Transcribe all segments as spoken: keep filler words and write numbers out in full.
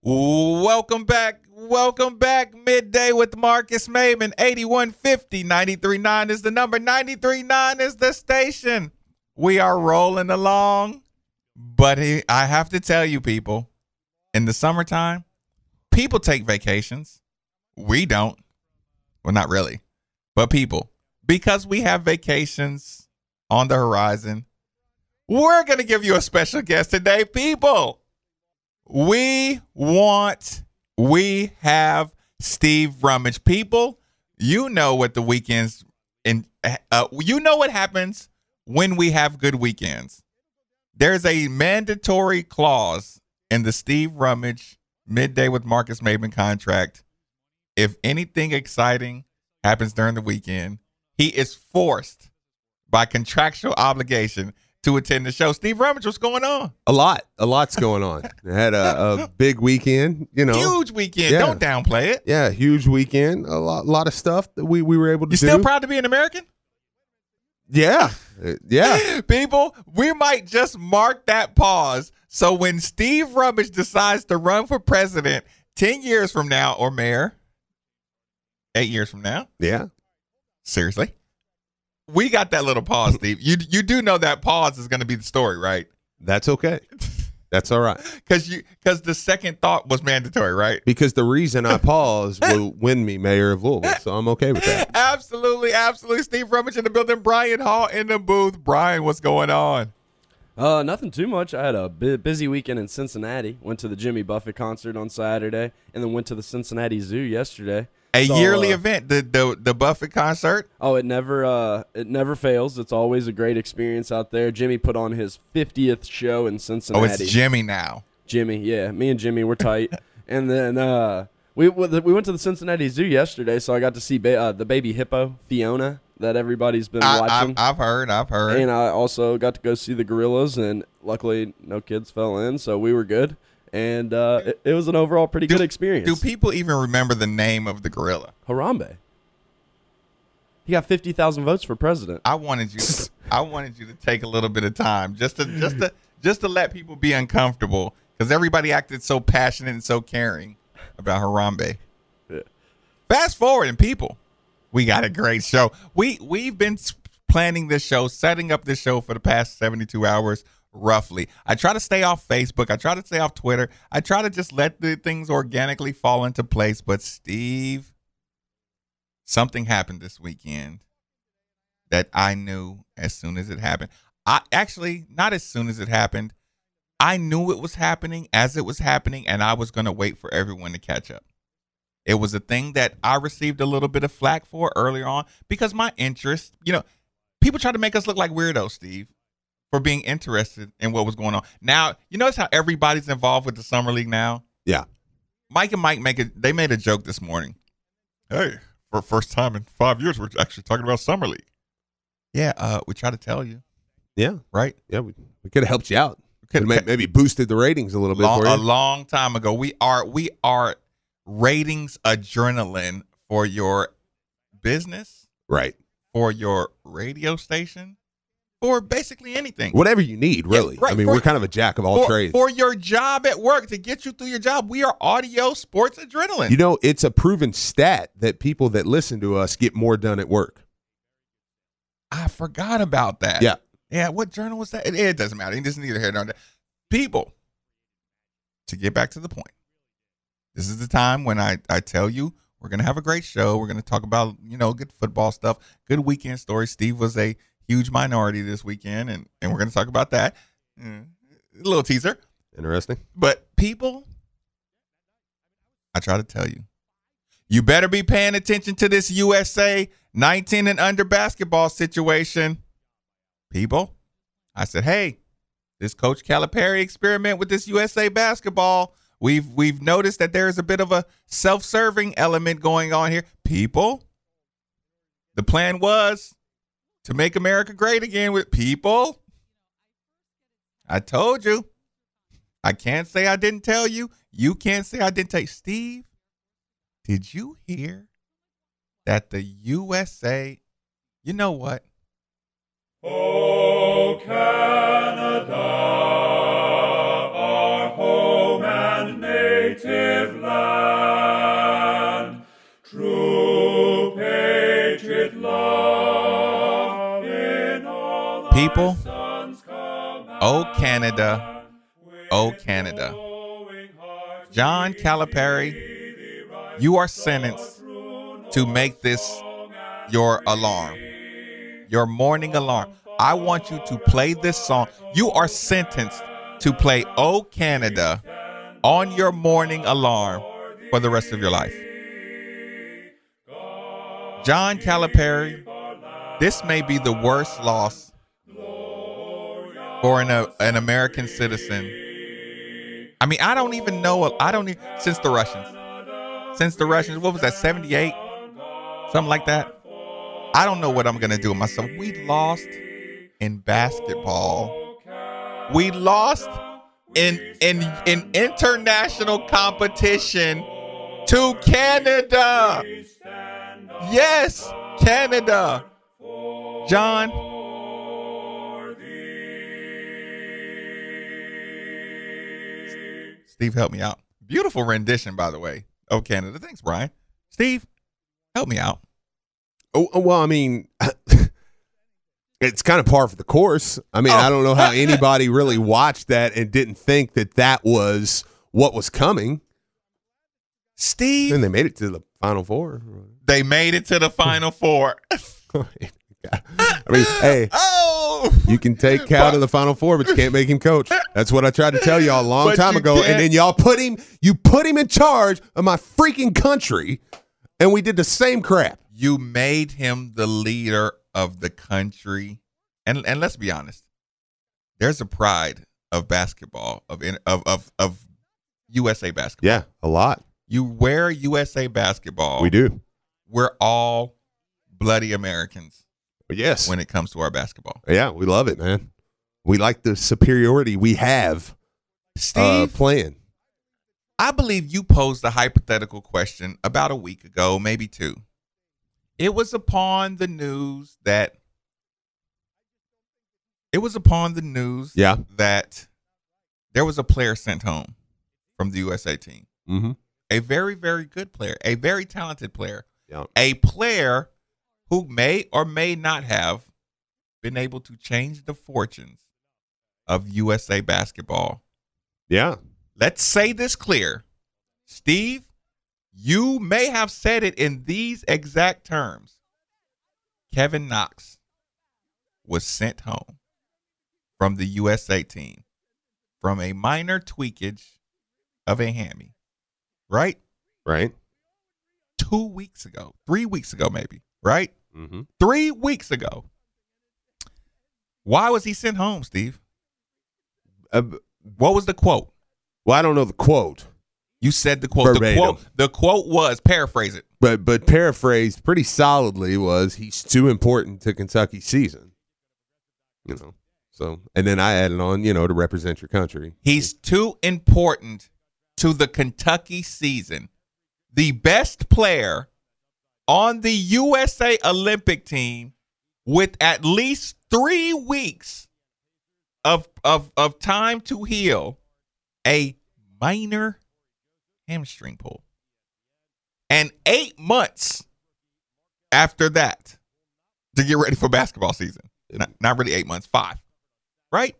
Welcome back. Welcome back. Midday with Marcus Maven. eighty-one fifty, ninety-three point nine is the number. ninety-three point nine is the station. We are rolling along. But he, I have to tell you, people, in the summertime, people take vacations. We don't. Well, not really. But people, because we have vacations on the horizon, we're going to give you a special guest today, people. We want, we have Steve Rummage. People, you know what the weekends, in, uh, you know what happens when we have good weekends. There's a mandatory clause in the Steve Rummage Midday with Marcus Maven contract. If anything exciting happens during the weekend, he is forced by contractual obligation to attend the show. Steve Rummage, what's going on? A lot. A lot's going on. I had a, a big weekend, you know. Huge weekend. Yeah. Don't downplay it. Yeah, huge weekend. A lot, lot of stuff that we, we were able to You do. still proud to be an American? Yeah. Uh, Yeah. People, we might just mark that pause. So when Steve Rummage decides to run for president ten years from now, or mayor, eight years from now, Yeah. seriously, we got that little pause, Steve. You you do know that pause is going to be the story, right? That's okay. That's all right. Because you because the second thought was mandatory, right? Because the reason I paused will win me mayor of Louisville, so I'm okay with that. Absolutely, absolutely. Steve Rummage in the building. Brian Hall in the booth. Brian, what's going on? Uh, nothing too much. I had a bu- busy weekend in Cincinnati. Went to the Jimmy Buffett concert on Saturday, and then went to the Cincinnati Zoo yesterday. A So, yearly uh, event, the, the the Buffett concert. Oh, it never uh, it never fails. It's always a great experience out there. Jimmy put on his fiftieth show in Oh, Cincinnati. it's Jimmy now. Jimmy, yeah, me and Jimmy were tight. And then uh, we we went to the Cincinnati Zoo yesterday, so I got to see ba- uh, the baby hippo Fiona that everybody's been I, watching. I've, I've heard, I've heard. And I also got to go see the gorillas, and luckily no kids fell in, so we were good. And uh, it, it was an overall pretty do, good experience. Do people even remember the name of the gorilla? Harambe. He got fifty thousand votes for president. I wanted you. To, I wanted you to take a little bit of time just to just to just to let people be uncomfortable because everybody acted so passionate and so caring about Harambe. Yeah. Fast forward, and people, we got a great show. We we've been planning this show, setting up this show for the past seventy-two hours. Roughly. I try to stay off Facebook. I try to stay off Twitter. I try to just let the things organically fall into place. But Steve, something happened this weekend that I knew as soon as it happened. I actually, not as soon as it happened. I knew it was happening as it was happening, and I was going to wait for everyone to catch up. It was a thing that I received a little bit of flack for earlier on because my interest, you know, people try to make us look like weirdos, Steve, for being interested in what was going on. Now, you notice how everybody's involved with the Summer League now? Yeah. Mike and Mike make it. They made a joke this morning. Hey, for the first time in five years, we're actually talking about Summer League. Yeah, uh, we try to tell you, Yeah. right? Yeah. We, we could have helped you out. Could- Could may, maybe boosted the ratings a little bit long, for a you. long time ago. We are we are ratings adrenaline for your business, Right. for your radio station, for basically anything. Whatever you need, really. Yeah, right, I mean, for- we're kind of a jack of all for, trades. for your job at work, to get you through your job. We are audio sports adrenaline. You know, it's a proven stat that people that listen to us get more done at work. I forgot about that. Yeah. Yeah, what journal was that? It, it doesn't matter. It doesn't neither here nor there. People, to get back to the point, this is the time when I, I tell you we're going to have a great show. We're going to talk about, you know, good football stuff, good weekend stories. Steve was a huge minority this weekend, and, and we're going to talk about that. Mm, a little teaser. Interesting. But people, I try to tell you, you better be paying attention to this U S A nineteen and under basketball situation. People, I said, hey, this Coach Calipari experiment with this U S A basketball, we've we've noticed that there is a bit of a self-serving element going on here. People, the plan was to make America great again with people. I told you. I can't say I didn't tell you. You can't say I didn't tell you. Steve, did you hear that the U S A, you know what? Oh, Canada, our home and native People, oh Canada, oh Canada. John Calipari, you are sentenced to make this your alarm, your morning alarm. I want you to play this song. You are sentenced to play Oh Canada on your morning alarm for the rest of your life. John Calipari, this may be the worst loss for an, uh, an American citizen. I mean, I don't even know. I don't even, since the Russians. Since the Russians, what was that, seventy-eight? Something like that. I don't know what I'm going to do with myself. We lost in basketball. We lost in, in, in international competition to Canada. Yes, Canada. John. Steve, help me out. Beautiful rendition, by the way. Oh, Canada. Thanks, Brian. Steve, help me out. Oh, well, I mean, it's kind of par for the course. I mean, Oh. I don't know how anybody really watched that and didn't think that that was what was coming. Steve. And they made it to the Final Four. They made it to the Final Four. I mean, hey, Oh. you can take Cal to the Final Four, but you can't make him coach. That's what I tried to tell y'all a long But time you ago. can't. And then y'all put him, you put him in charge of my freaking country, and we did the same crap. You made him the leader of the country. And and let's be honest. There's a pride of basketball, of of of, of U S A basketball. Yeah, a lot. You wear U S A basketball. We do. We're all bloody Americans Yes. when it comes to our basketball. Yeah, we love it, man. We like the superiority we have Steve, uh, playing. I believe you posed a hypothetical question about a week ago, maybe two. It was upon the news that it was upon the news Yeah. that there was a player sent home from the U S A team. Mm-hmm. A very, very good player, a very talented player, Yeah. a player who may or may not have been able to change the fortunes of U S A basketball. Yeah. Let's say this clear. Steve, you may have said it in these exact terms. Kevin Knox was sent home from the U S A team from a minor tweakage of a hammy, right? Right. Two weeks ago, three weeks ago, maybe, right? Mm-hmm. Three weeks ago. Why was he sent home, Steve? Uh, What was the quote? well, I don't know the quote, You said the quote. The Verbatim. quote, the quote was, paraphrase it. but but paraphrased pretty solidly was he's too important to Kentucky's season. You know. So and then I added on, you know, to represent your country. He's too important to the Kentucky season. The best player on the U S A Olympic team with at least three weeks of of of time to heal a minor hamstring pull. And eight months after that to get ready for basketball season. Not, not really eight months, five. Right?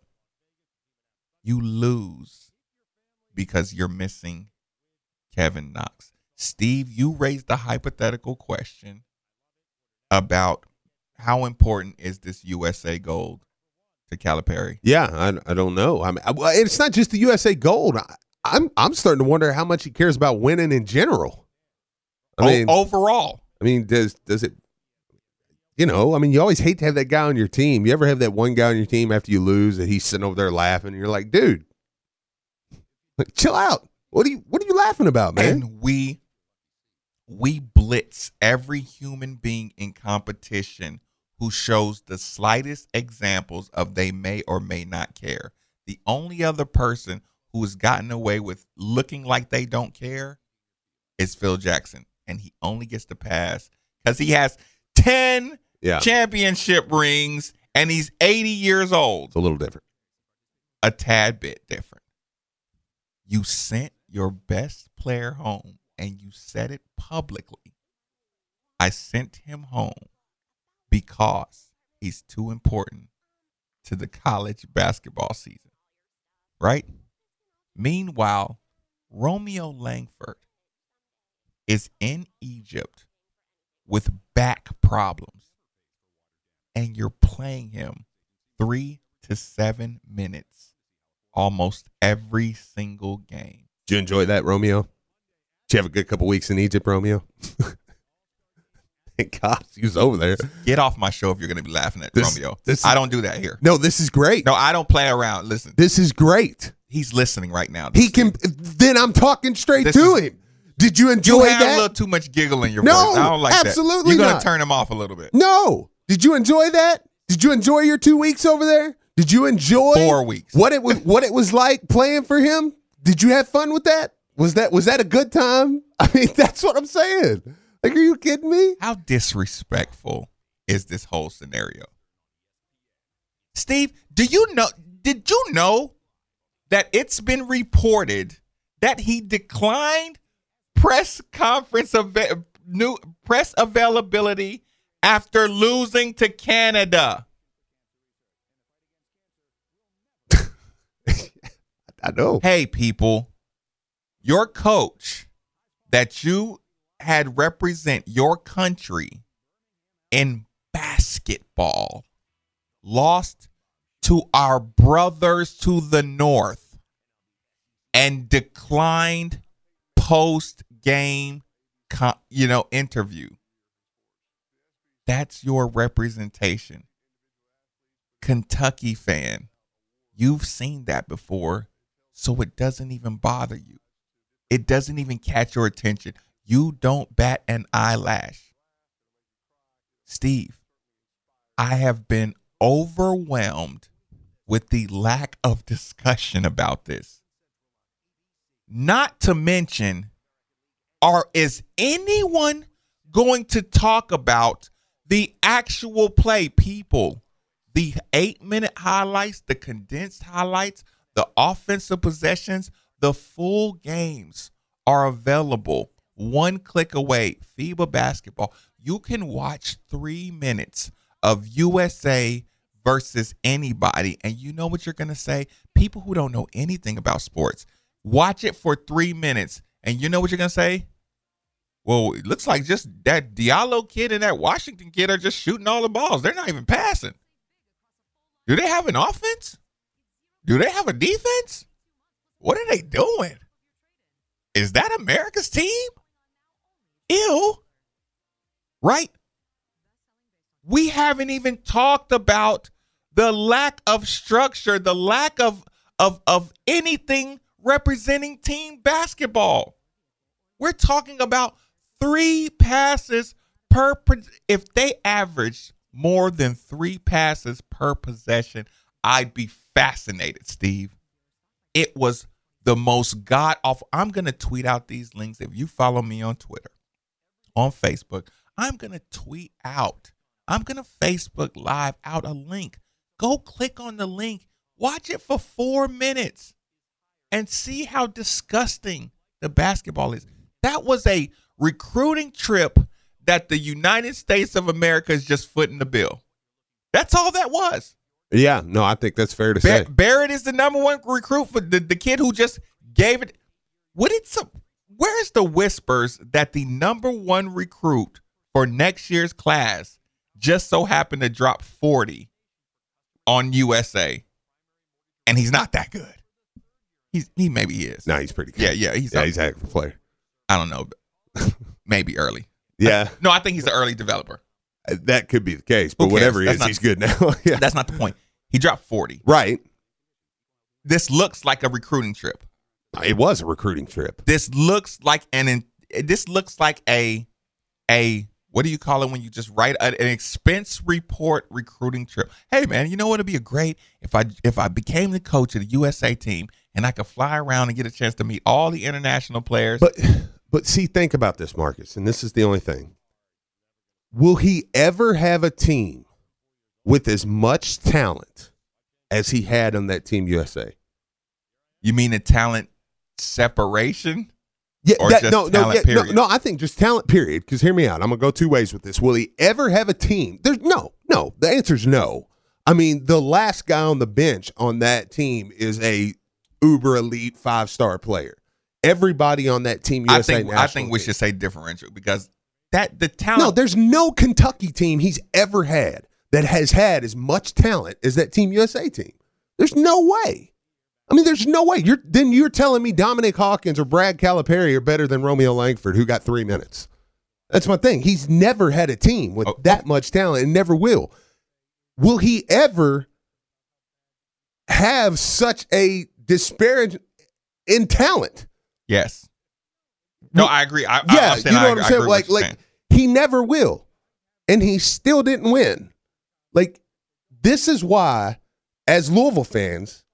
You lose because you're missing Kevin Knox. Steve, you raised the hypothetical question about how important is this U S A gold to Calipari. Yeah, I, I don't know. I mean, I- well, it's not just the U S A gold. I, I'm I'm starting to wonder how much he cares about winning in general. I O- mean, overall, I mean, does does it? You know, I mean, you always hate to have that guy on your team. You ever have that one guy on your team after you lose that he's sitting over there laughing, and you're like, dude, like, chill out. What are you What are you laughing about, man? and we we blitz every human being in competition who shows the slightest examples of they may or may not care. The only other person who has gotten away with looking like they don't care is Phil Jackson, and he only gets to pass because he has ten Yeah, championship rings and he's eighty years old. it's a little different. A tad bit different. You sent your best player home and you said it publicly. I sent him home because he's too important to the college basketball season, right? Meanwhile, Romeo Langford is in Egypt with back problems, and you're playing him three to seven minutes almost every single game. Did you enjoy that, Romeo? Did you have a good couple weeks in Egypt, Romeo? Thank God he was over there. Get off my show if you're going to be laughing at This- Romeo. this- I don't do that here. No, this is great. No, I don't play around. Listen, This is great. he's listening right now. He can. Then I'm talking straight This to is- him. Did you enjoy You have that? a little too much giggle in your No, voice. I don't like that. absolutely You're going not. to turn him off a little bit. No. Did you enjoy that? Did you enjoy your two weeks over there? Did you enjoy Four weeks. What it was what it was like playing for him? Did you have fun with that? Was that was that a good time? I mean, that's what I'm saying. Like, are you kidding me? How disrespectful is this whole scenario? Steve, do you know did you know that it's been reported that he declined press conference av- new press availability after losing to Canada? I know. Hey, people, your coach that you had represent your country in basketball lost to our brothers to the north and declined post-game, co- you know, interview. That's your representation. Kentucky fan, you've seen that before. So it doesn't even bother you. It doesn't even catch your attention. You don't bat an eyelash. Steve, I have been overwhelmed with the lack of discussion about this. Not to mention, are is anyone going to talk about the actual play? People, the eight-minute highlights, the condensed highlights, the offensive possessions, the full games are available one click away. FIBA basketball. You can watch three minutes of U S A versus anybody, and you know what you're going to say? People who don't know anything about sports, watch it for three minutes, and you know what you're going to say? Well, it looks like just that Diallo kid and that Washington kid are just shooting all the balls. They're not even passing. Do they have an offense? Do they have a defense? What are they doing? Is that America's team? Ew. Right? We haven't even talked about the lack of structure, the lack of, of, of anything representing team basketball. We're talking about three passes per, if they averaged more than three passes per possession, I'd be fascinated, Steve. It was the most god awful. I'm going to tweet out these links. If you follow me on Twitter, on Facebook, I'm going to tweet out. I'm going to Facebook Live out a link. Go click on the link. Watch it for four minutes and see how disgusting the basketball is. That was a recruiting trip that the United States of America is just footing the bill. That's all that was. Yeah, no, I think that's fair to Bar- say. Barrett is the number one recruit for the, the kid who just gave it. What it's a, where's the whispers that the number one recruit for next year's class just so happened to drop forty on U S A, and he's not that good. He's he maybe he is. No, he's pretty good. Yeah, yeah, he's yeah, he's a heck of a player. I don't know, maybe early. Yeah, No, I think he's an early developer. that could be the case, but Who cares? whatever he That's is, not- he's good now. Yeah, That's not the point. He dropped forty. right. This looks like a recruiting trip. It was a recruiting trip. This looks like an this looks like a a what do you call it when you just write a, an expense report recruiting trip? Hey man, you know what would be a great if I if I became the coach of the U S A team and I could fly around and get a chance to meet all the international players. But but see, think about this, Marcus, and this is the only thing. Will he ever have a team with as much talent as he had on that Team U S A? You mean a talent separation? Yeah, Or that, just no, no, talent, yeah, no, period? no. I think just talent, period. Because hear me out. I'm gonna go two ways with this. Will he ever have a team? There's no, no. The answer is no. I mean, the last guy on the bench on that team is a uber elite five star player. Everybody on that team, U S A I think national I think we team. should say differential because that the talent. No, there's no Kentucky team he's ever had that has had as much talent as that Team U S A team. There's no way. I mean, there's no way. You're then you're telling me Dominic Hawkins or Brad Calipari are better than Romeo Langford, who got three minutes. That's my thing. He's never had a team with Oh, that much talent and never will. Will he ever have such a disparage in talent? Yes. No, I agree. I, Yeah, I'm saying you know I, what I'm I saying? agree Like, with what you're like saying. he never will, and he still didn't win. Like, this is why, as Louisville fans,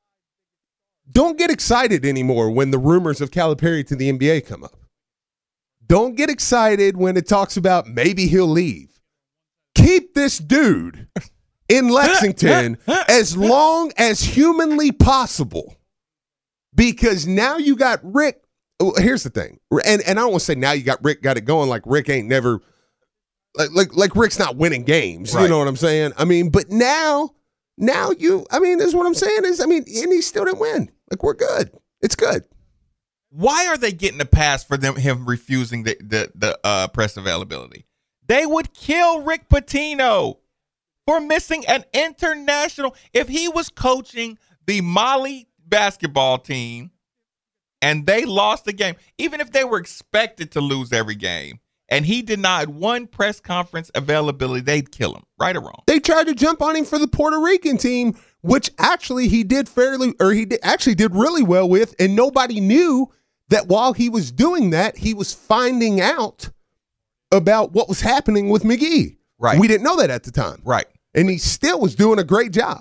don't get excited anymore when the rumors of Calipari to the N B A come up. Don't get excited when it talks about maybe he'll leave. Keep this dude in Lexington as long as humanly possible, because now you got Rick. Here's the thing, and and I don't want to say now you got Rick got it going like Rick ain't never like like like Rick's not winning games. Right. You know what I'm saying? I mean, but now now you I mean, is what I'm saying is I mean, and he still didn't win. Like we're good. It's good. Why are they getting a pass for them him refusing the the, the uh, press availability? They would kill Rick Pitino for missing an international. If he was coaching the Mali basketball team and they lost the game, even if they were expected to lose every game, and he denied one press conference availability, they'd kill him, right or wrong. They tried to jump on him for the Puerto Rican team, which actually he did fairly, or he did, actually did really well with, and nobody knew that while he was doing that, he was finding out about what was happening with McGee. Right. We didn't know that at the time. Right. And he still was doing a great job.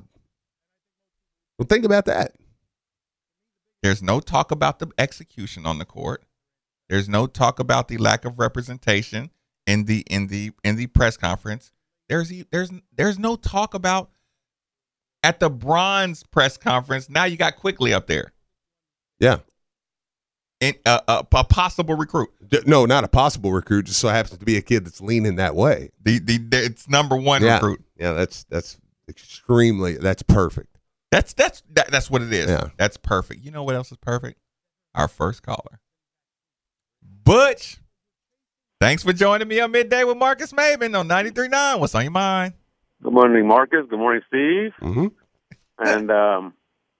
Well, think about that. There's no talk about the execution on the court. There's no talk about the lack of representation in the in the in the press conference. There's there's there's no talk about at the bronze press conference. Now you got Quickly up there. Yeah. In, uh, uh, a possible recruit. D- No, not a possible recruit. Just so happens to be a kid that's leaning that way. The the, the it's number one yeah. recruit. Yeah, that's that's extremely. That's perfect. That's that's that, that's what it is. Yeah. That's perfect. You know what else is perfect? Our first caller, Butch. Thanks for joining me on Midday with Marcus Maven on ninety-three point nine. What's on your mind? Good morning, Marcus. Good morning, Steve. Mm-hmm. And um,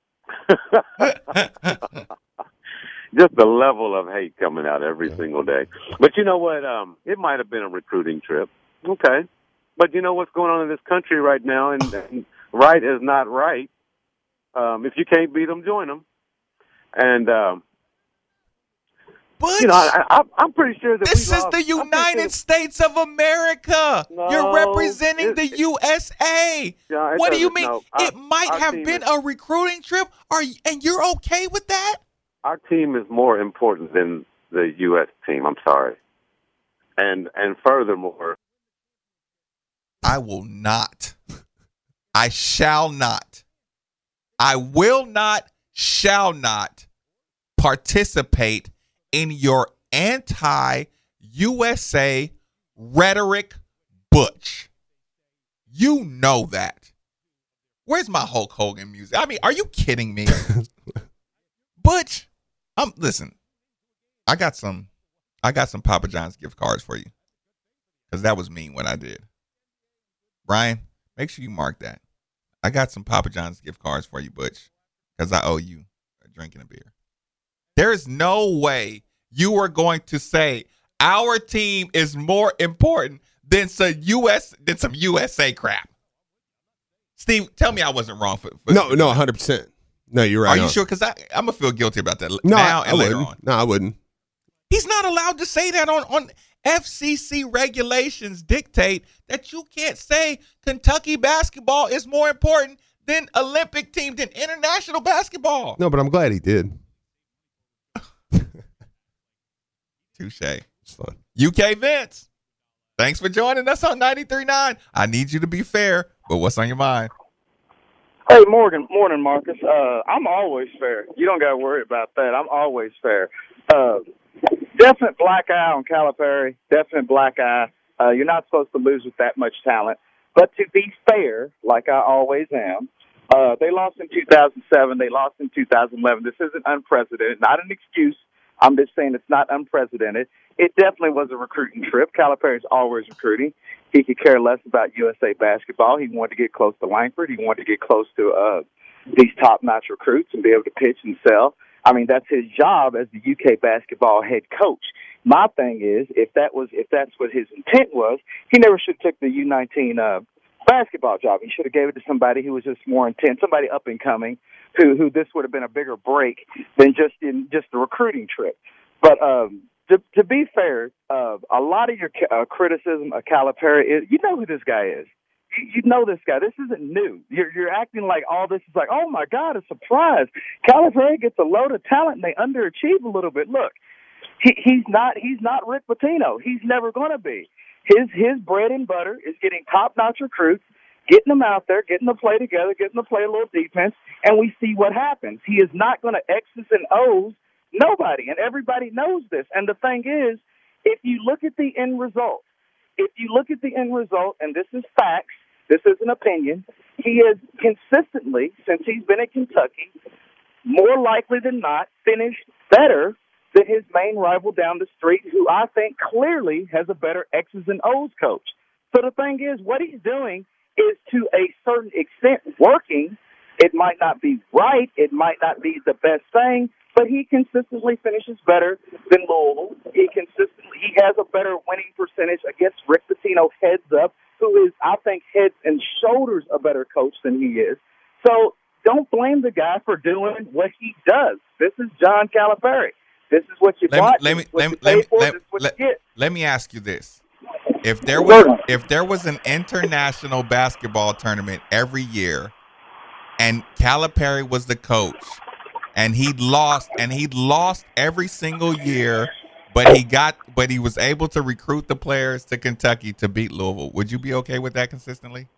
just the level of hate coming out every single day. But you know what? Um, it might have been a recruiting trip. Okay. But you know what's going on in this country right now, and, and right is not right. Um, if you can't beat them, join them. And, um, Butch, you know, I, I, I'm pretty sure that this we is lost. the I'm pretty United sure- States of America. No, You're representing it- the U S A. Yeah, it What do you doesn't- mean? no, it our- might our have team been is- a recruiting trip, Are you, and you're okay with that? Our team is more important than the U S team. I'm sorry. And and furthermore, I will not. I shall not. I will not, shall not participate in your anti-U S A rhetoric, Butch. You know that. Where's my Hulk Hogan music? I mean, are you kidding me? Butch, um, listen, I got some, I got some Papa John's gift cards for you, because that was mean what I did. Brian, make sure you mark that. I got some Papa John's gift cards for you, Butch, because I owe you a drink and a beer. There is no way you are going to say our team is more important than some U S than some U S A crap. Steve, tell me I wasn't wrong for, for No, no, one hundred percent. No, you're right. Are you on. sure? Because I'm gonna feel guilty about that No, now I, and I later wouldn't. on. No, I wouldn't. He's not allowed to say that on, on F C C regulations dictate that you can't say Kentucky basketball is more important than Olympic team, than international basketball. No, but I'm glad he did. Touche. It's fun. U K Vince, thanks for joining us on ninety-three point nine. I need you to be fair, but what's on your mind? Hey, Morgan, morning, Marcus. Uh, I'm always fair. You don't got to worry about that. I'm always fair. Uh, definite black eye on Calipari. Definite black eye. Uh, you're not supposed to lose with that much talent. But to be fair, like I always am, uh, they lost in two thousand seven. They lost in two thousand eleven. This isn't unprecedented. Not an excuse. I'm just saying it's not unprecedented. It definitely was a recruiting trip. Calipari's always recruiting. He could care less about U S A basketball. He wanted to get close to Langford. He wanted to get close to uh, these top-notch recruits and be able to pitch and sell. I mean, that's his job as the U K basketball head coach. My thing is, if that was, if that's what his intent was, he never should have took the U nineteen uh, basketball job. He should have gave it to somebody who was just more intense, somebody up and coming, who who this would have been a bigger break than just in just the recruiting trip. But um, to, to be fair, uh, a lot of your uh, criticism of Calipari is, you know who this guy is. You know this guy. This isn't new. You're, you're acting like all this is like, oh, my God, a surprise. Calipari gets a load of talent, and they underachieve a little bit. Look, he, he's not he's not Rick Pitino. He's never going to be. His his bread and butter is getting top-notch recruits, getting them out there, getting them to play together, getting them to play a little defense, and we see what happens. He is not going to X's and O's nobody, and everybody knows this. And the thing is, if you look at the end result, if you look at the end result, and this is facts, this is an opinion, he has consistently, since he's been at Kentucky, more likely than not, finished better than his main rival down the street, who I think clearly has a better X's and O's coach. So the thing is, what he's doing is to a certain extent working. It might not be right, it might not be the best thing, but he consistently finishes better than Louisville. He consistently he has a better winning percentage against Rick Pitino heads up, who is, I think, heads and shoulders a better coach than he is. So don't blame the guy for doing what he does. This is John Calipari. This is what you let bought. Me, let me this is what let, you let, paid for. let, This is what let, you get. let me ask you this: if there was if there was an international basketball tournament every year, and Calipari was the coach, and he lost, and he lost every single year, but he got, but he was able to recruit the players to Kentucky to beat Louisville, would you be okay with that consistently?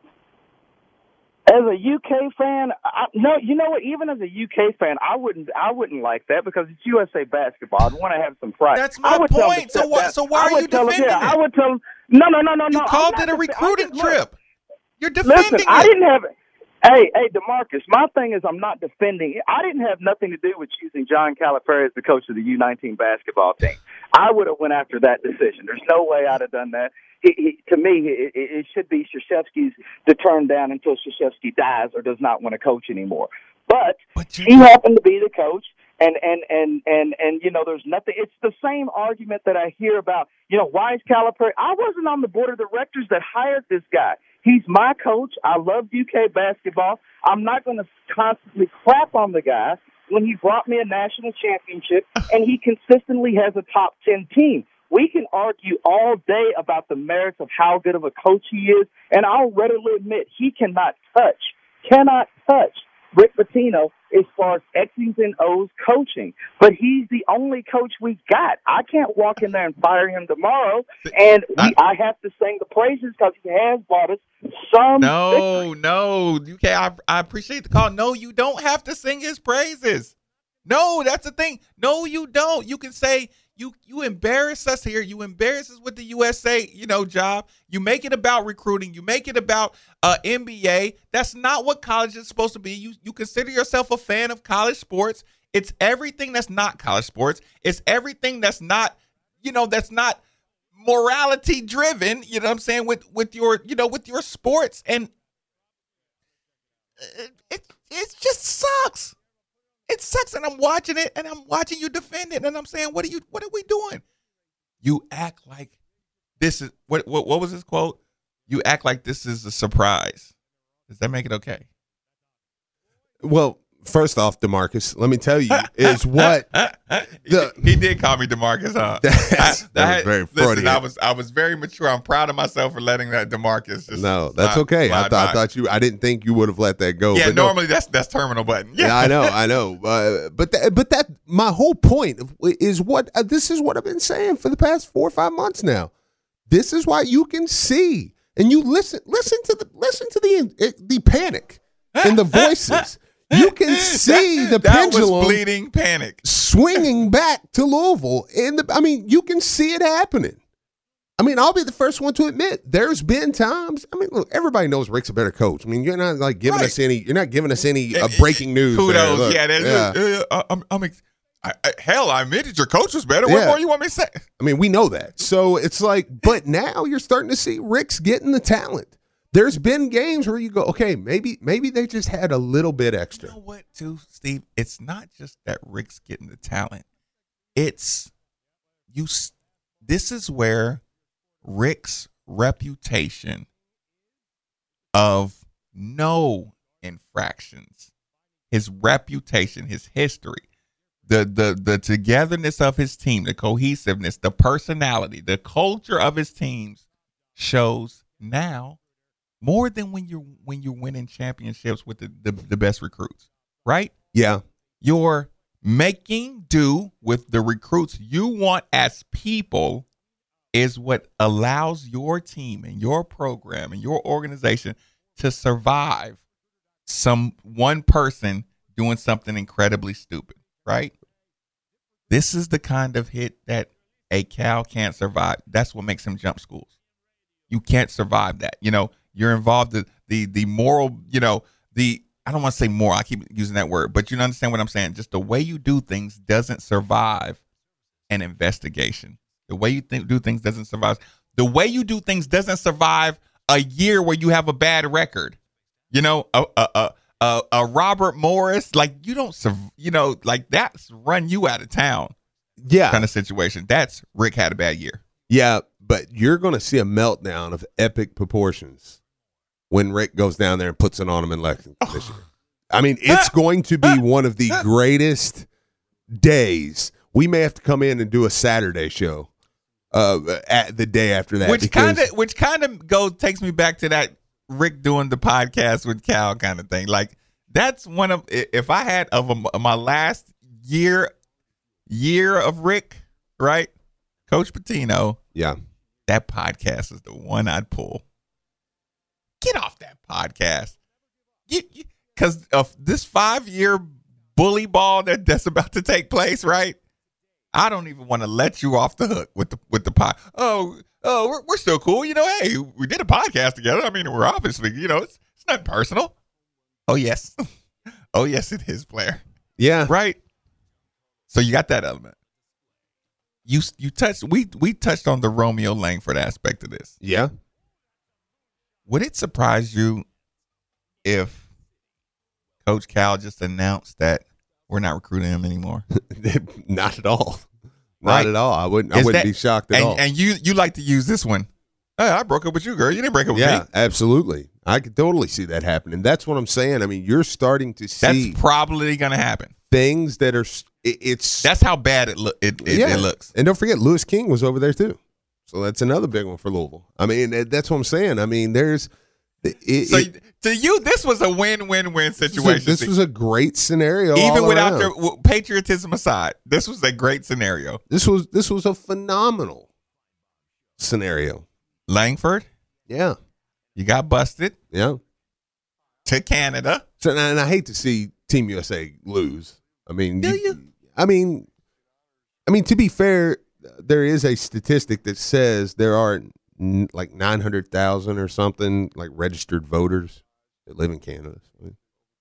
As a U K fan, I, no, you know what? Even as a U K fan, I wouldn't, I wouldn't like that because it's U S A basketball. I'd want to have some pride. That's my I would tell him point. to So step why- down. so why I are would you tell him, defending yeah, it? I would tell him, no, no, no, no, You no. called I'm it a not defe- I'm recruiting just- look, trip. You're defending Listen, it. I didn't have. Hey, hey, DeMarcus. My thing is, I'm not defending it. I didn't have nothing to do with choosing John Calipari as the coach of the U nineteen basketball team. I would have went after that decision. There's no way I'd have done that. He, he, to me, it, it should be Krzyzewski's to turn down until Krzyzewski dies or does not want to coach anymore. But, But you- he happened to be the coach, and, and, and, and, and, you know, there's nothing. It's the same argument that I hear about, you know, why is Calipari? I wasn't on the board of directors that hired this guy. He's my coach. I love U K basketball. I'm not going to constantly crap on the guy when he brought me a national championship and he consistently has a top ten team. We can argue all day about the merits of how good of a coach he is, and I'll readily admit he cannot touch, cannot touch Rick Pitino as far as X's and O's coaching. But he's the only coach we got. I can't walk in there and fire him tomorrow, and we, I, I have to sing the praises because he has brought us some No, victory. no, U K. I, I appreciate the call. No, you don't have to sing his praises. No, that's the thing. No, you don't. You can say you you embarrass us here. You embarrass us with the U S A, you know, job. You make it about recruiting. You make it about uh, N B A. That's not what college is supposed to be. You you consider yourself a fan of college sports. It's everything that's not college sports. It's everything that's not, you know, that's not morality driven. You know what I'm saying, with with your, you know, with your sports, and it it, it just sucks. It sucks, and I'm watching it, and I'm watching you defend it, and I'm saying, what are you? What are we doing? You act like this is what? What, what was his quote? You act like this is a surprise. Does that make it okay? Well, first off, DeMarcus, let me tell you, is what the, he did call me DeMarcus, huh? That's, I- that I- was very listen, Freudian. I was I was very mature. I'm proud of myself for letting that DeMarcus. Just No, that's slide- okay. I, slide th- I by. thought you. I didn't think you would have let that go. Yeah, but no, normally that's that's terminal button. yeah, I know, I know. Uh, but that, but that my whole point of- is what uh, this is what I've been saying for the past four or five months now. This is why you can see and you listen. Listen to the listen to the the panic in the voices. You can see the that pendulum was bleeding panic. swinging back to Louisville. In the, I mean, you can see it happening. I mean, I'll be the first one to admit there's been times. I mean, look, everybody knows Rick's a better coach. I mean, you're not like giving Right. us any. You're not giving us any uh, breaking news. there. Kudos. Look, Yeah, that, yeah. Uh, I'm, I'm ex- I, I, hell, I admitted your coach was better. What Yeah. more you want me to say? I mean, we know that. So it's like, but now you're starting to see Rick's getting the talent. There's been games where you go, okay, maybe maybe they just had a little bit extra. You know what, too, Steve? It's not just that Rick's getting the talent. It's you. s- This is where Rick's reputation of no infractions, his reputation, his history, the the the togetherness of his team, the cohesiveness, the personality, the culture of his teams shows now more than when you're when you're winning championships with the, the, the best recruits, right? Yeah. You're making do with the recruits you want as people is what allows your team and your program and your organization to survive some one person doing something incredibly stupid, right? This is the kind of hit that a Cal can't survive. That's what makes him jump schools. You can't survive that. You know, you're involved in the the moral, you know, the I don't want to say moral. I keep using that word, but you understand what I'm saying. Just the way you do things doesn't survive an investigation. The way you think, do things doesn't survive. The way you do things doesn't survive a year where you have a bad record. You know, a a a, a, a Robert Morris, like you don't, sur- you know, like that's run you out of town Yeah. kind of situation. That's Rick had a bad year. Yeah, but you're going to see a meltdown of epic proportions when Rick goes down there and puts it on him in Lexington this year. I mean, it's going to be one of the greatest days. We may have to come in and do a Saturday show uh, at the day after that. Which because- kind of which kind of go takes me back to that Rick doing the podcast with Cal kind of thing. Like that's one of if I had of a, my last year year of Rick, right? Coach Pitino, Yeah. that podcast is the one I'd pull. Get off that podcast. Because of this five-year bully ball that, that's about to take place, right? I don't even want to let you off the hook with the with the pod. Oh, oh, we're, we're still cool. You know, hey, we did a podcast together. I mean, we're obviously, you know, it's it's not personal. Oh, yes. Oh, yes, it is, player. Yeah. Right? So you got that element. You you touched we we touched on the Romeo Langford aspect of this. Yeah. Would it surprise you if Coach Cal just announced that we're not recruiting him anymore? Not at all. Not Right. at all. I wouldn't I Is wouldn't that- be shocked at and, all. and you you like to use this one. Hey, I broke up with you, girl. You didn't break up with Yeah, me. absolutely. I could totally see that happening. That's what I'm saying. I mean, you're starting to see That's probably going to happen. things that are it, it's That's how bad it look. It, it, yeah. it looks. And don't forget, Lewis King was over there too. So that's another big one for Louisville. I mean, that- that's what I'm saying. I mean, there's it, So it- to you, this was a win-win-win this was a- situation. This was a great scenario. Even all without around. their w- patriotism aside, this was a great scenario. this was this was a phenomenal scenario. Langford, Yeah, you got busted yeah. to Canada. So and I, and I hate to see Team U S A lose. I mean, Do you? I mean, I mean to be fair, there is a statistic that says there are n- like nine hundred thousand or something like registered voters that live in Canada. So, I mean,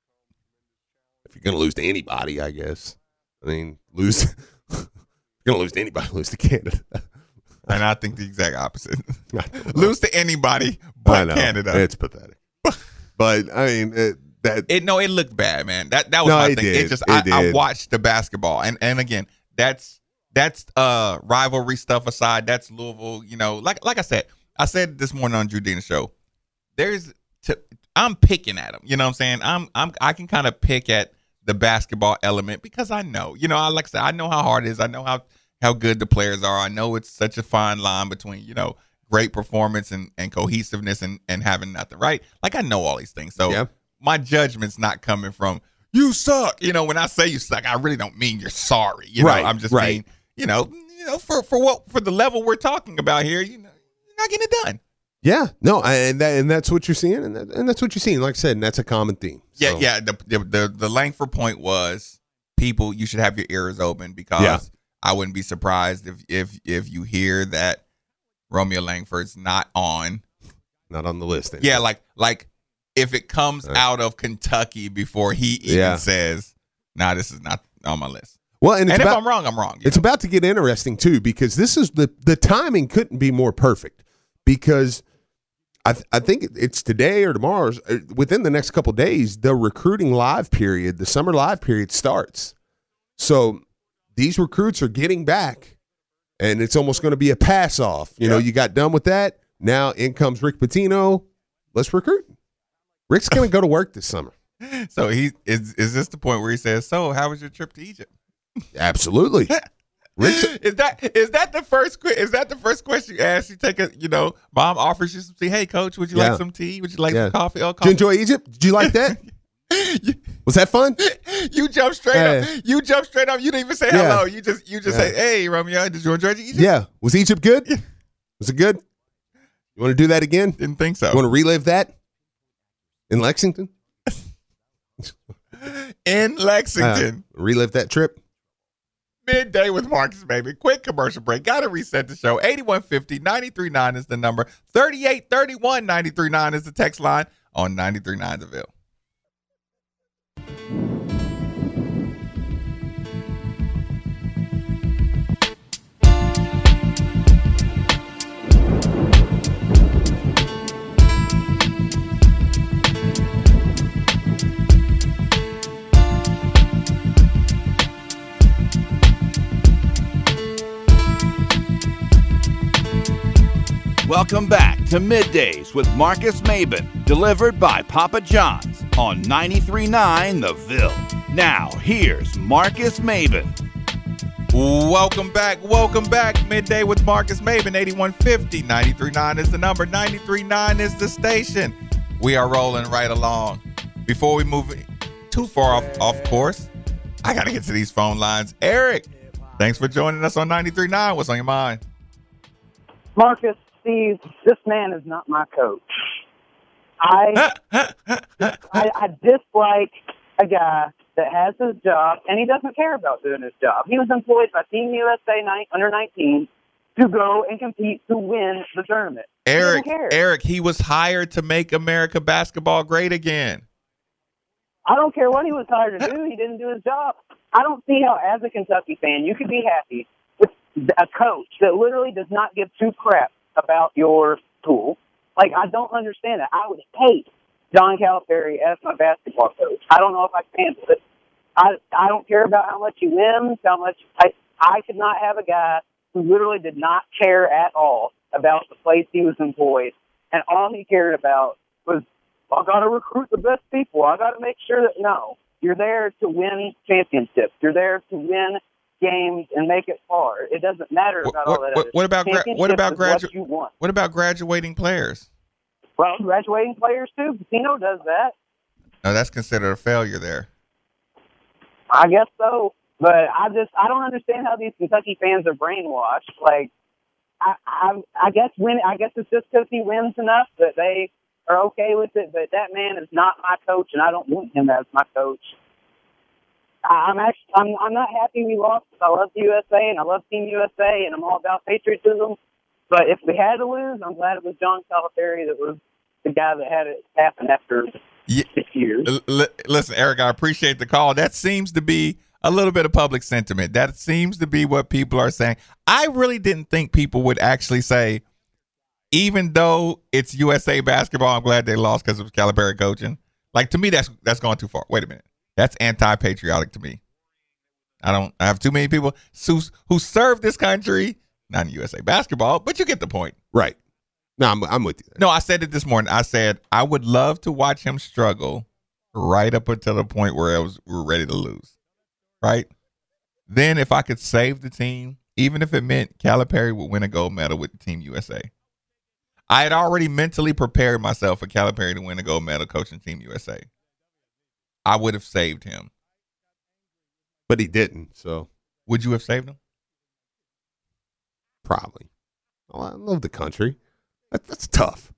if you're going to lose to anybody, I guess. I mean, lose. if you're going to lose to anybody, lose to Canada. And I think the exact opposite. I don't know. Lose to anybody I but know. Canada. It's pathetic. But I mean, it, that It no, it looked bad, man. That that was No, my it thing. did. It just It I, I did. watched the basketball, and and again, that's that's uh rivalry stuff aside. That's Louisville. You know, like like I said, I said this morning on Drew Dina's show. There's to, I'm picking at them. You know what I'm saying? I'm I'm I can kind of pick at the basketball element because I know. You know, I like I said, I know how hard it is. I know how how good the players are. I know it's such a fine line between you know great performance and, and cohesiveness and, and having nothing. Right? Like I know all these things. So. Yeah. My judgment's not coming from you suck. You know, when I say you suck, I really don't mean you're sorry. You Right, know, I'm just right. mean, you know, you know, for for what for the level we're talking about here, you know, you're not getting it done. yeah, no, I- and that, and that's what you're seeing, and that, and that's what you're seeing. Like I said, and that's a common theme. Yeah, So, yeah. The, the the the Langford point was people, you should have your ears open because Yeah. I wouldn't be surprised if if if you hear that Romeo Langford's not on. Not on the list. Anymore. Yeah, like like if it comes Right. out of Kentucky before he even Yeah. says, "Nah, this is not on my list." Well, and, And, it's if about, I'm wrong, I'm wrong. you it's know? about to get interesting too, because this is the the timing couldn't be more perfect, because I th- I think it's today or tomorrow, or within the next couple of days, the recruiting live period, the summer live period starts. So these recruits are getting back, and it's almost going to be a pass off. You know, Yeah. you got done with that. Now in comes Rick Pitino. Let's recruit. Rick's going to go to work this summer. So he is. Is this the point where he says, "So, how was your trip to Egypt?" Absolutely. Rick's, is that is that the first que- is that the first question you ask? You take a you know, mom offers you some tea. Hey, coach, would you Yeah. like some tea? Would you like Yeah. some coffee? Oh, Did you coffee. enjoy Egypt? Did you like that? Was that fun? You jump straight Hey. up. You jump straight up. You didn't even say Yeah. hello. You just you just Yeah. say, "Hey, Romeo, did you enjoy Egypt?" Yeah. Was Egypt good? Was it good? You want to do that again? Didn't think so. You want to relive that in Lexington? In Lexington. Uh, relive that trip? Midday with Marcus, baby. Quick commercial break. Got to reset the show. eighty-one fifty, ninety-three point nine is the number. thirty-eight thirty-one, ninety-three point nine is the text line on ninety-three point nine The Ville. Welcome back to Middays with Marcus Maben, delivered by Papa John's on ninety-three point nine The Ville. Now, here's Marcus Maben. Welcome back. Welcome back. Midday with Marcus Maben. eighty-one fifty, ninety-three point nine is the number. ninety-three point nine is the station. We are rolling right along. Before we move too far off, off course, I got to get to these phone lines. Eric, thanks for joining us on ninety-three point nine. What's on your mind? Marcus, Steve, this man is not my coach. I, I I dislike a guy that has his job and he doesn't care about doing his job. He was employed by Team U S A ni- under nineteen to go and compete to win the tournament. He doesn't Eric, care. Eric, he was hired to make America basketball great again. I don't care what he was hired to do. He didn't do his job. I don't see how, as a Kentucky fan, you could be happy with a coach that literally does not give two craps about your school. Like, I don't understand it. I would hate John Calipari as my basketball coach. I don't know if I can handle it. I I don't care about how much he wins, how much I I could not have a guy who literally did not care at all about the place he was employed, and all he cared about was, I got to recruit the best people. I got to make sure that no, you're there to win championships. You're there to win games and make it far. It doesn't matter What- about what- all that. what- other what about gra- championship what about is gradu- what you want? What about graduating players? Well, graduating players too. Pitino does that. No, that's considered a failure there. I guess so, but I just I don't understand how these Kentucky fans are brainwashed. Like, I I, I guess win. I guess it's just because he wins enough that they are okay with it. But that man is not my coach, and I don't want him as my coach. I, I'm actually I'm I'm not happy we lost. I love the U S A and I love Team U S A, and I'm all about patriotism. But if we had to lose, I'm glad it was John Calipari that was the guy that had it happen after Yeah. six years. L- li- listen, Eric, I appreciate the call. That seems to be a little bit of public sentiment. That seems to be what people are saying. I really didn't think people would actually say, even though it's U S A basketball, I'm glad they lost because it was Calipari coaching. Like, to me, that's that's going too far. Wait a minute. That's anti-patriotic to me. I don't I have too many people who, who serve this country, not in U S A basketball, but you get the point. Right. No, I'm, I'm with you. No, I said it this morning. I said I would love to watch him struggle right up until the point where I was we were ready to lose. Right? Then if I could save the team, even if it meant Calipari would win a gold medal with Team U S A. I had already mentally prepared myself for Calipari to win a gold medal coaching Team U S A. I would have saved him. But he didn't, so Would you have saved him? probably. Oh, I love the country. That, that's tough.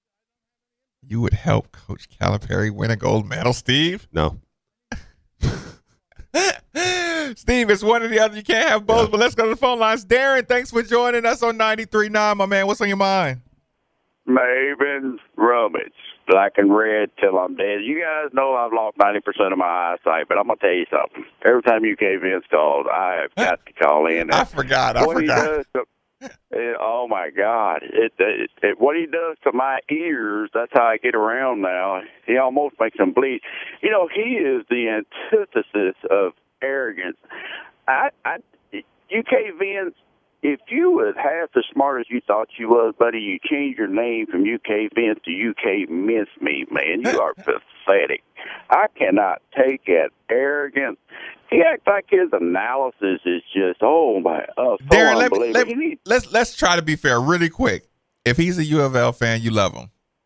You would help Coach Calipari win a gold medal, Steve? No. Steve, it's one or the other. You can't have both, Yeah. but let's go to the phone lines. Darren, thanks for joining us on ninety-three point nine, my man. What's on your mind? Maven Rummage, black and red till I'm dead. You guys know I've lost ninety percent of my eyesight, but I'm going to tell you something. Every time U K Vince calls, I have got to call in. I forgot. I what forgot. He does to, it, oh, my God. It, it, it, what he does to my ears, that's how I get around now. He almost makes them bleed. You know, he is the antithesis of arrogance. I, I, U K Vince, if you was half as smart as you thought you was, buddy, you change your name from U K Vince to U K Mincemeat, man. You are pathetic. I cannot take that arrogance. He acts like his analysis is just, oh, my, oh, so Darren, let me, unbelievable. let He me, needs- let's, let's try to be fair really quick. If he's a U of L fan, you love him.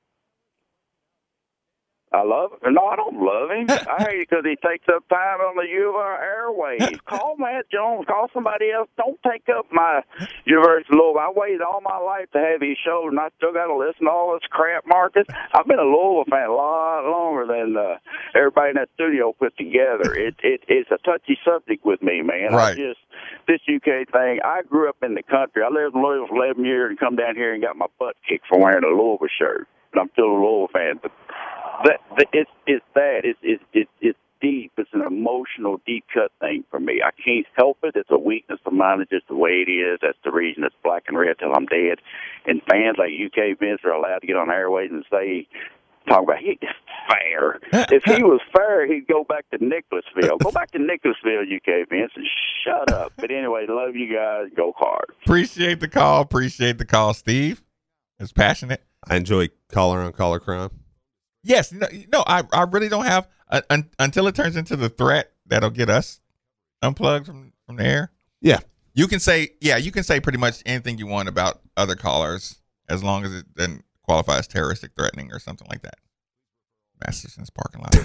I love him. No, I don't love him. I hate it because he takes up time on the U of R airways. Call Matt Jones. Call somebody else. Don't take up my University of Louisville. I waited all my life to have his shows, and I still got to listen to all this crap, Marcus. I've been a Louisville fan a lot longer than uh, everybody in that studio put together. It, it It's a touchy subject with me, man. Right. I just this U K thing, I grew up in the country. I lived in Louisville for eleven years and come down here and got my butt kicked for wearing a Louisville shirt. And I'm still a Louisville fan, but that, that it's it's that it's it's it's it's deep. It's an emotional, deep cut thing for me. I can't help it. It's a weakness of mine. It's just the way it is. That's the reason it's black and red till I'm dead. And fans like U K Vince are allowed to get on airways and say, talk about he's fair. If he was fair, he'd go back to Nicholasville. Go back to Nicholasville, U K Vince, and shut up. But anyway, love you guys. Go Cards. Appreciate the call. Appreciate the call, Steve. It's passionate. I enjoy caller on caller crime. Yes, no, no I, I really don't have uh, un, until it turns into the threat that'll get us unplugged from, from the air. Yeah. You can say, yeah, you can say pretty much anything you want about other callers as long as it doesn't qualify as terroristic threatening or something like that. Masterson's parking lot.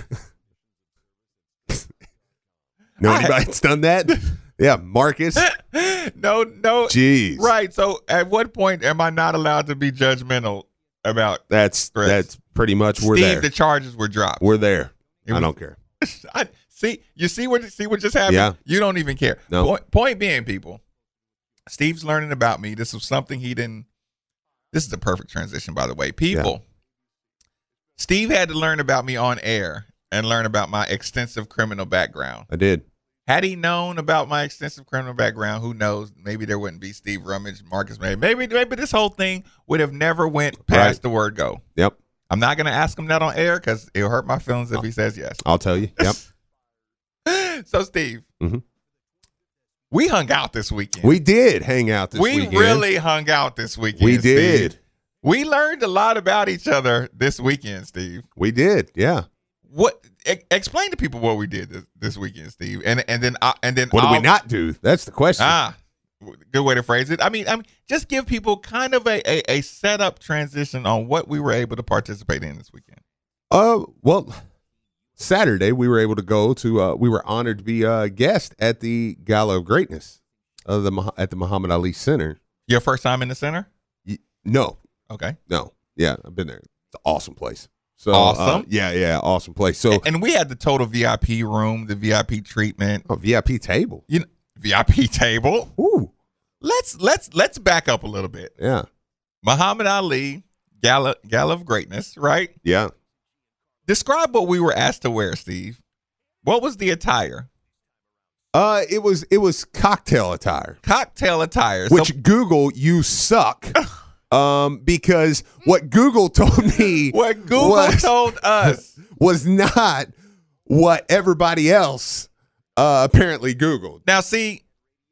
Know anybody that's done that? Yeah, Marcus. no, no. Jeez. Right. So at what point am I not allowed to be judgmental about That's threats? that's pretty much we're Steve, there. the charges were dropped. We're there. It I was- don't care. I, see, you see what see what just happened? Yeah. You don't even care. No. Point, point being, people, Steve's learning about me. This was something he didn't. This is the perfect transition, by the way. People, Steve had to learn about me on air and learn about my extensive criminal background. I did. Had he known about my extensive criminal background, who knows? Maybe there wouldn't be Steve Rummage, Marcus May. Maybe, maybe this whole thing would have never went past Right. the word go. Yep. I'm not going to ask him that on air because it'll hurt my feelings if he says yes. I'll tell you. Yep. So, Steve, Mhm. we hung out this weekend. We did hang out this we weekend. really hung out this weekend. We Steve. did. We learned a lot about each other this weekend, Steve. We did. Yeah. What? E- explain to people what we did this, this weekend, Steve, and and then I and then What did we I'll- not do? That's the question. Ah, good way to phrase it. I mean, I mean, just give people kind of a a, a setup transition on what we were able to participate in this weekend. Uh, well, Saturday we were able to go to. Uh, we were honored to be a guest at the Gala of Greatness of the Mah- at the Muhammad Ali Center. Your first time in the center? Y- No, Okay. no, yeah, I've been there. It's an awesome place. So Awesome. uh, yeah, yeah, awesome place. So And we had the total V I P room, the V I P treatment, a V I P table. you know, V I P table. Ooh, Let's let's let's back up a little bit. yeah, Muhammad Ali Gala Gala of Greatness, right? yeah. Describe what we were asked to wear, Steve. What was the attire? Uh, it was it was cocktail attire. Cocktail attire. Which So Google, you suck. Um, because what Google told me what Google was, told us. was not what everybody else uh, apparently Googled. Now, see,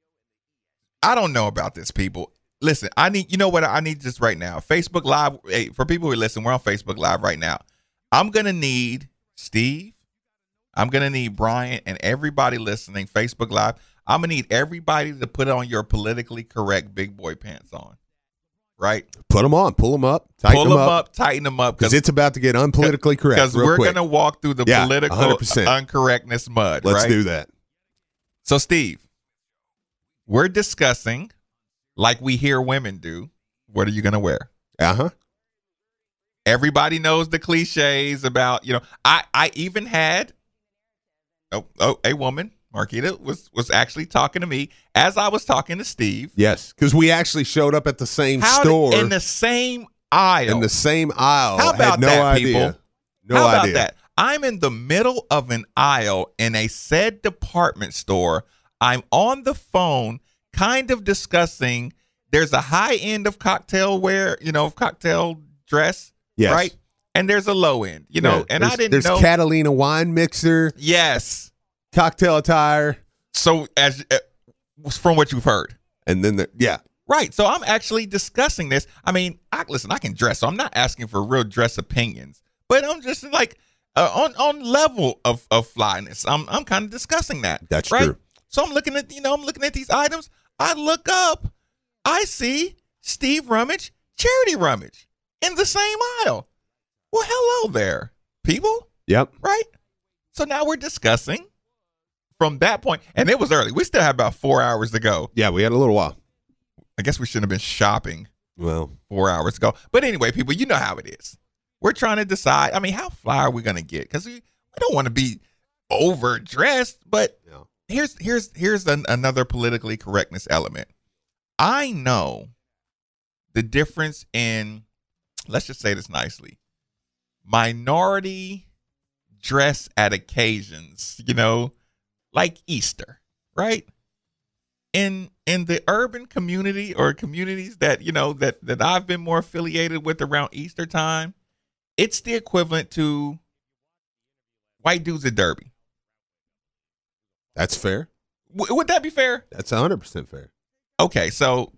I don't know about this, people. Listen, I need, you know what? I need just right now. Facebook Live, hey, for people who listen, we're on Facebook Live right now. I'm going to need Steve. I'm going to need Brian and everybody listening, Facebook Live. I'm going to need everybody to put on your politically correct big boy pants on. Right? Put them on, pull them up, tighten Pull them them up, up, tighten them up. because it's about to get unpolitically correct. Because real we're quick. going to walk through the Yeah, political one hundred percent. uncorrectness mud. Let's right? do that. So, Steve, we're discussing, like we hear women do, what are you going to wear? Uh huh. Everybody knows the cliches about, you know, I, I even had oh, oh, a woman, Marquita was was actually talking to me as I was talking to Steve. Yes, because we actually showed up at the same How store did, in the same aisle. in the same aisle. How about Had no that, idea. people? No How about idea. that? I'm in the middle of an aisle in a said department store. I'm on the phone, kind of discussing. There's a high end of cocktail wear, you know, cocktail dress, Yes. right? And there's a low end, you know. Yeah, and I there's- didn't there's know. Catalina wine mixer, Yes. cocktail attire, So as uh, from what you've heard. and then the yeah. Right. So I'm actually discussing this. I mean, I, listen, I can dress, so I'm not asking for real dress opinions, but I'm just like uh, on on level of, of flyness. I'm I'm kind of discussing that. That's right? true. So I'm looking at, you know, I'm looking at these items. I look up, I see Steve Rummage, Charity Rummage in the same aisle. Well, hello there, people. Yep. Right. So now we're discussing from that point, and it was early. We still have about four hours to go. Yeah, we had a little while. I guess we shouldn't have been shopping Well, four hours ago. But anyway, people, you know how it is. We're trying to decide. I mean, how fly are we going to get? Because we, we don't want to be overdressed. But Yeah. here's here's here's an, another politically correctness element. I know the difference in, let's just say this nicely, minority dress at occasions, you know, like Easter, right? In in the urban community or communities that, you know, that that I've been more affiliated with around Easter time, it's the equivalent to white dudes at Derby. that's fair. W- would that be fair? That's one hundred percent fair. Okay, so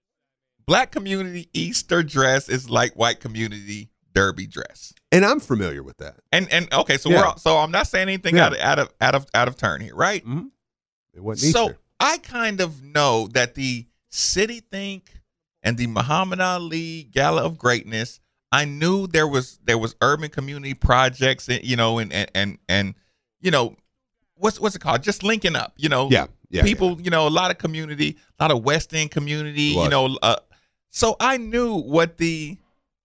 black community Easter dress is like white community Derby dress. And I'm familiar with that. And and okay, so Yeah. we're all, so I'm not saying anything Yeah. out of out of out of out of turn here, right? Mm-hmm. It wasn't So Easter. I kind of know that the City Think and the Muhammad Ali Gala of Greatness, I knew there was there was urban community projects, and you know, and and and, and you know, what's what's it called? Just linking up, you know, Yeah. Yeah. people, you know, a lot of community, a lot of West End community, It was. you know. Uh, so I knew what the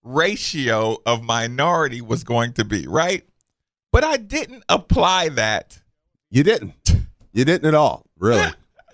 ratio of minority was going to be, right? But I didn't apply that. You didn't. You didn't at all. Really.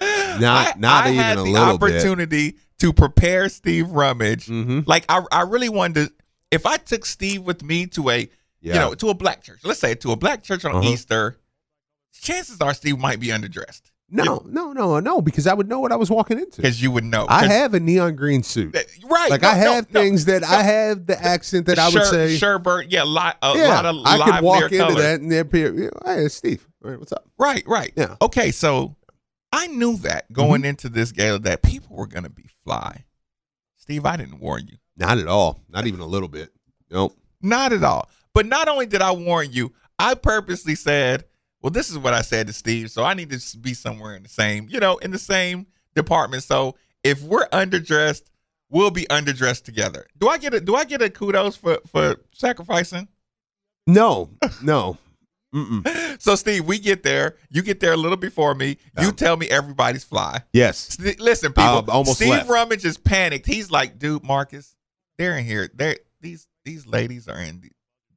Not I, not I even had a the little bit. opportunity to prepare Steve Rummage. Mm-hmm. Like I, I really wanted to. If I took Steve with me to a, Yeah. you know, to a black church, let's say to a black church on Uh-huh. Easter, chances are Steve might be underdressed No, no, no, no, because I would know what I was walking into. because you would know. I 'Cause- have a neon green suit. that- right. Like no, I no, have no. things that I have the accent that I would Sher- say. Sherbert, yeah, li- a yeah, lot of I could walk livelier into color. that and there'd be, you know, hey, it's Steve. All right, what's up? Right, right. Yeah. Okay, so I knew that going Mm-hmm. into this gala that people were going to be fly. Steve, I didn't warn you. Not at all. Not even a little bit. Nope. Not at all. But not only did I warn you, I purposely said, well, this is what I said to Steve, so I need to be somewhere in the same, you know, in the same department. So if we're underdressed, we'll be underdressed together. Do I get a do I get a kudos for for sacrificing? No, no. Mm-mm. So Steve, we get there, you get there a little before me. You Yeah. tell me everybody's fly. Yes. St- Listen, people. I almost Steve left. Rummage is panicked. He's like, dude, Marcus, they're in here. They're these these ladies are in the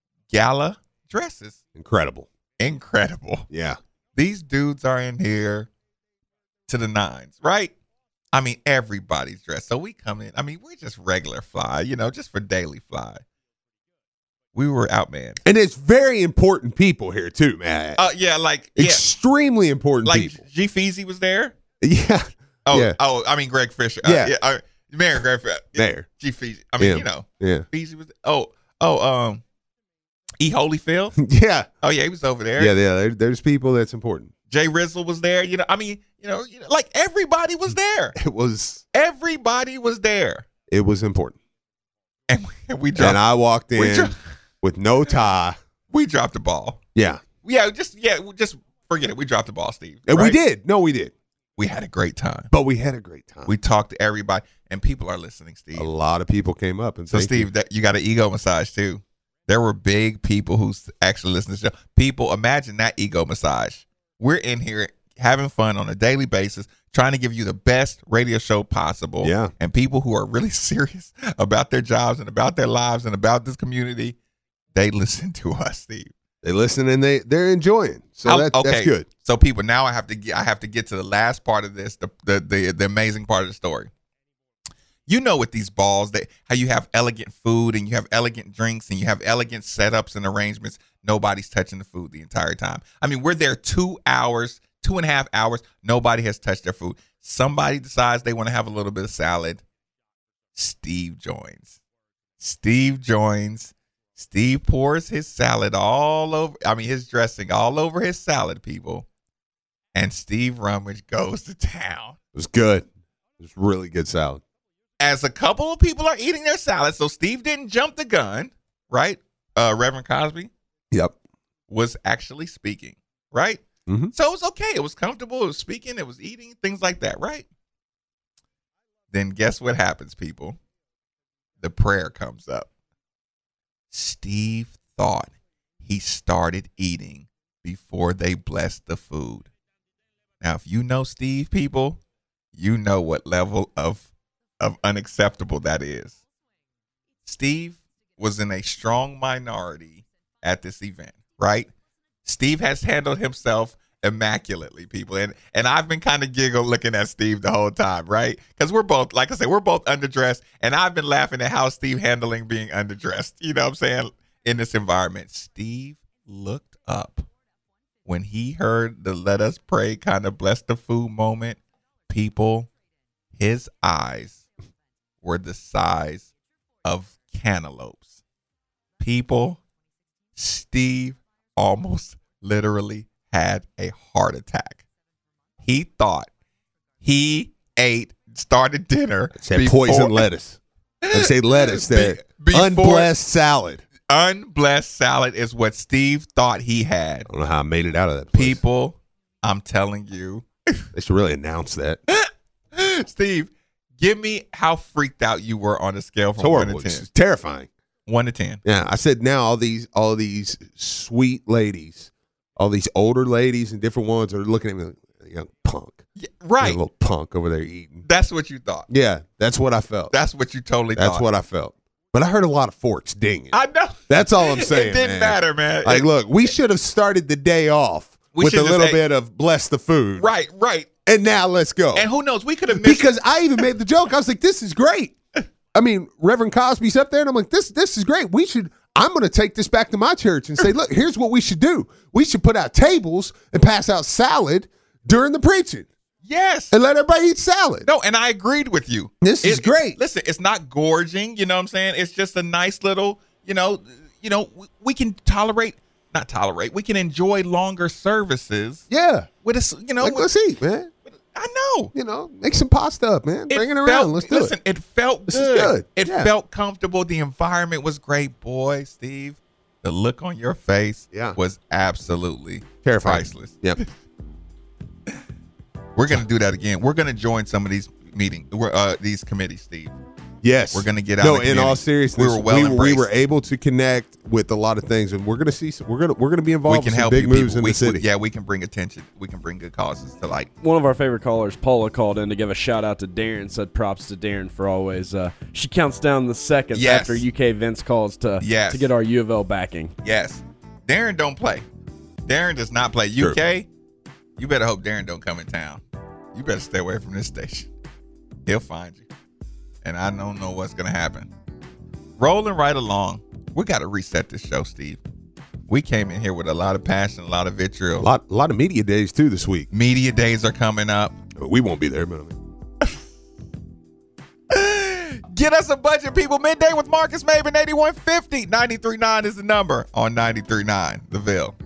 gala dresses. Incredible. Incredible. Yeah. These dudes are in here to the nines, right? I mean, everybody's dressed. So we come in. I mean, we're just regular fly, you know, just for daily fly. We were outmanned. And it's very important people here too, man. Uh, yeah, like yeah, Extremely important like people. G. Feezy was there. Yeah. Oh, Yeah. oh, I mean Greg Fisher. Uh, Yeah. yeah, uh, Mayor Greg Fisher. There. G. Feezy. I mean, Yeah. you know, Yeah. Feezy was. Oh, oh, um, E. Holyfield. Yeah. Oh yeah, he was over there. Yeah. Yeah. There, there's people that's important. Jay Rizzle was there. You know, I mean, you know, you know, like everybody was there. It was. Everybody was there, It was important. and we, and we dropped. And I walked we, in dro- with no tie. we dropped the ball. Yeah. Yeah, just yeah, we just forget it. We dropped the ball, Steve. And we right? did. No, we did. We had a great time. But we had a great time. We talked to everybody, and people are listening, Steve. a lot of people came up and So, thank Steve, you. that you got an ego massage too. There were big people who s- actually listened to the show. People, imagine that ego massage. We're in here having fun on a daily basis, trying to give you the best radio show possible. Yeah. And people who are really serious about their jobs and about their lives and about this community, they listen to us, Steve. They listen and they they're enjoying. So How- that, okay. that's good. So people, now I have to get I have to get to the last part of this, the the the, the amazing part of the story. You know, with these balls, that how you have elegant food and you have elegant drinks and you have elegant setups and arrangements. Nobody's touching the food the entire time. I mean, we're there two hours, two and a half hours. Nobody has touched their food. Somebody decides they want to have a little bit of salad. Steve joins. Steve joins. Steve pours his salad all over, I mean, his dressing all over his salad, people. And Steve Rummage goes to town. It was good. It was really good salad. As a couple of people are eating their salad, so Steve didn't jump the gun, right? Uh, Reverend Cosby Yep. was actually speaking, right? Mm-hmm. So it was okay. It was comfortable. It was speaking. It was eating, things like that, right? Then guess what happens, people? The prayer comes up. Steve thought he started eating before they blessed the food. Now, if you know Steve, people, you know what level of, of unacceptable that is. Steve was in a strong minority at this event, right? Steve has handled himself immaculately, people. And and I've been kind of giggle looking at Steve the whole time, right? Because we're both, like I said, we're both underdressed. And I've been laughing at how Steve handling being underdressed, you know what I'm saying, in this environment. Steve looked up when he heard the let us pray kind of bless the food moment. People, his eyes were the size of cantaloupes. People, Steve almost literally had a heart attack. He thought he ate, started dinner. Said before- poison lettuce. I say lettuce there. Be- before- Unblessed salad. Unblessed salad is what Steve thought he had. I don't know how I made it out of that place. People, I'm telling you. They should really announce that. Steve, give me how freaked out you were on a scale It's from one horrible. to ten. It's terrifying. One to ten. Yeah, I said now all these all these sweet ladies, all these older ladies and different ones are looking at me like a young punk. Yeah, A right. little punk over there eating. That's what you thought. Yeah, that's what I felt. That's what you totally That's thought. what I felt. But I heard a lot of forks dinging. I know. That's all I'm saying. It didn't man. matter, man. Like, It- look, we should have started the day off We with should a just little say- bit of bless the food. Right, right. And now let's go. And who knows? We could have missed. Because I even made the joke. I was like, this is great. I mean, Reverend Cosby's up there, and I'm like, this this is great. We should, I'm going to take this back to my church and say, look, here's what we should do. We should put out tables and pass out salad during the preaching yes. and let everybody eat salad. No, and I agreed with you. This is It- great. Listen, it's not gorging, you know what I'm saying? It's just a nice little, you know, you know, we, we can tolerate, not tolerate, we can enjoy longer services Yeah. with a, s- you know, Like, with- let's eat, man. I know. You know, make some pasta up, man. Bring it around. felt- Let's do listen, it. it felt This is good. good. It Yeah. felt comfortable. The environment was great. Boy, Steve, the look on your face Yeah. was absolutely Terrifying. priceless. Yep. We're going to do that again. We're going to join some of these meetings, we're, uh, these committees, Steve. Yes, We're gonna get out No, in the in all community. seriousness, We were well we, we embraced. were able to connect with a lot of things, and we're gonna see. Some, we're gonna we're gonna be involved We can with some help big you moves people. in we, the city. we- yeah, we can bring attention. We can bring good causes to light. One of our favorite callers, Paula, called in to give a shout out to Darren. Said props to Darren for always. Uh, she counts down the seconds Yes. after U K Vince calls to Yes. to get our U of L backing. Yes. Darren don't play. Darren does not play. U K, you better hope Darren don't come in town. You better stay away from this station. He'll find you. And I don't know what's going to happen. Rolling right along. We got to reset this show, Steve. We came in here with a lot of passion, a lot of vitriol. A lot, a lot of media days too this week. Media days are coming up. We won't be there, but I mean, Get us a budget, people. Midday with Marcus Maven, eighty-one fifty. ninety-three point nine is the number on ninety-three point nine The Ville.